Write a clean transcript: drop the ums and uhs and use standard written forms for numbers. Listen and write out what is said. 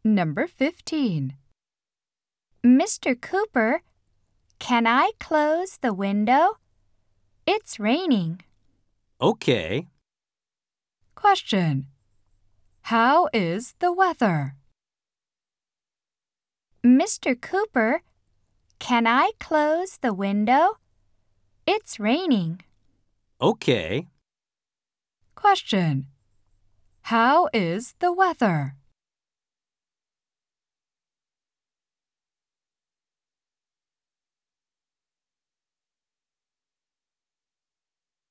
Number 15. Mr. Cooper, can I close the window? It's raining. Okay. Question. How is the weather? Mr. Cooper, can I close the window? It's raining. Okay. Question. How is the weather?